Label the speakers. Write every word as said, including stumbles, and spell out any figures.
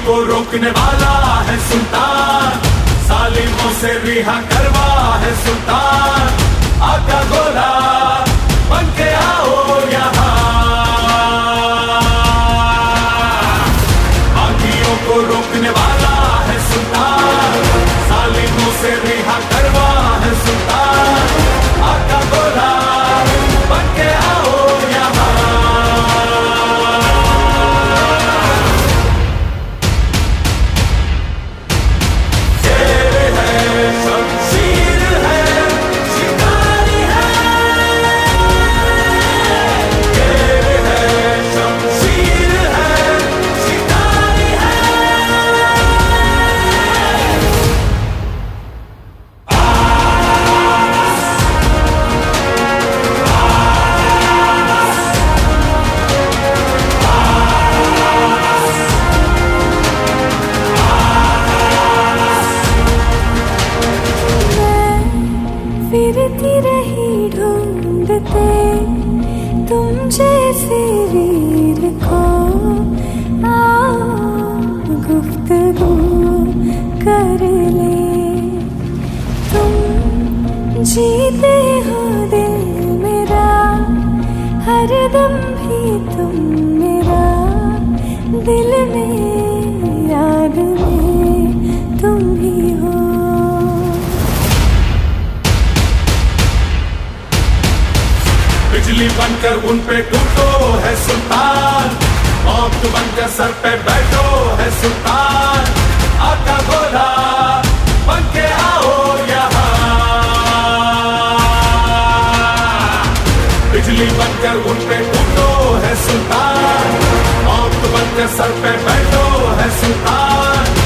Speaker 1: को रोकने वाला है सुल्तान, जालिमों से रिहा करवा है सुल्तान। आका गोला बन के आओ यहाँ, बागियों को रोकने वाला है सुल्तान, जालिमों से रिहा करवा है सुल्तान। आका गोला बन के आओ यहाँ। शेर है, शमशीर है, शिकारी है। शेर है, शमशीर है, शिकारी है।
Speaker 2: फिरती रही ढूंढते तुम जैसे वीर को, आओ गुफ्तगू कर ले। तुम जीते हो दिल मेरा, हर दम भी तुम मेरा, दिल में याद में तुम भी हो।
Speaker 1: बिजली बनकर उन पे टूटो है सुल्तान, मौत बनकर सर पे बैठो है सुल्तान। आका गोला बन के आओ यहाँ, बिजली बनकर उन पे टूटो है सुल्तान, मौत बनकर सर पे बैठो है सुल्तान।